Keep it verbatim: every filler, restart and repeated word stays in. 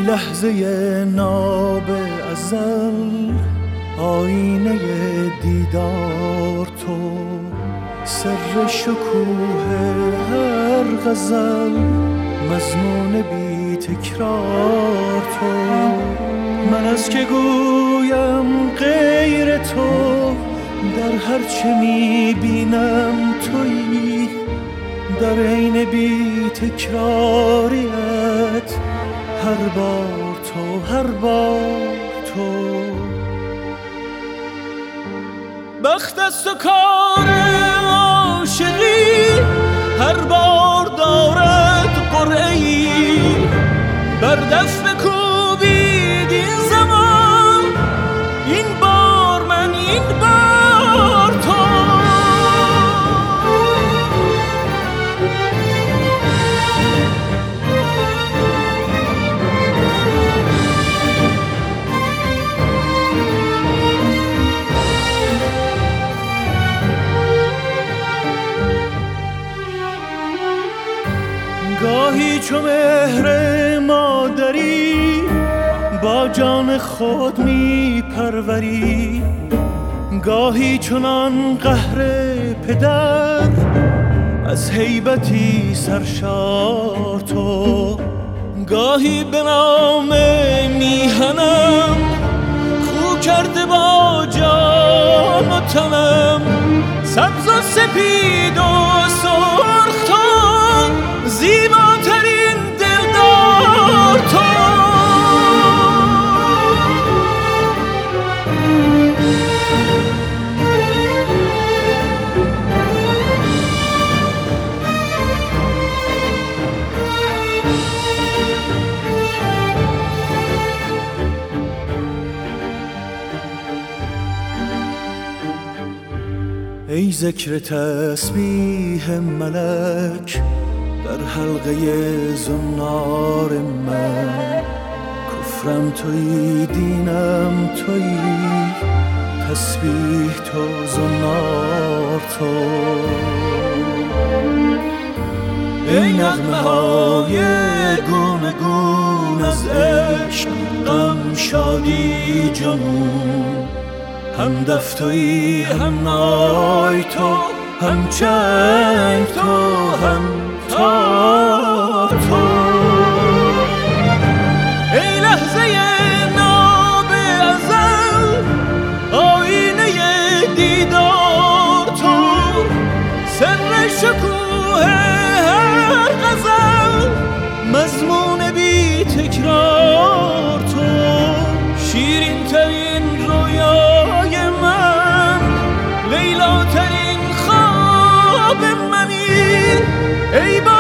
لحظه ناب ازل، آینه دیدار تو، سر شکوه هر غزل، مضمون بی تکرار تو. من از که گویم غیر تو، در هر چه میبینم تویی، در عین بی تکراریت، هر بار تو، هر بار تو. بخت است و کار عاشقی، هر بار دارد قرعه‌ای، بر دست بکوبید این زمان، این بار من، این بار تو. گاهی چو مهر مادری، با جان خود می پروری، گاهی چنان قهر پدر، از هیبتی سرشار تو. گاهی به نام میهنم، خو کرده با جان و تنم، سبز و سپید و سرخ تو، زیباترین دلدار تو. ای ذکر تسبیح ملک، در حلقه زنار من، کفرم تویی، دینم تویی، تسبیح تو، زنار تو. ای نغمه های گونه گون از عشق، غم، شادی، جنون، هم دف تویی، هم نای تو، هم چنگ تو، هم تا تو. ای لحظه ناب ازل، آینه دیدار تو، سر شکوه هر غزل، مضمون بی تکرار تو. شیرین ترین رویای من، لیلا ترین خواب منی، ای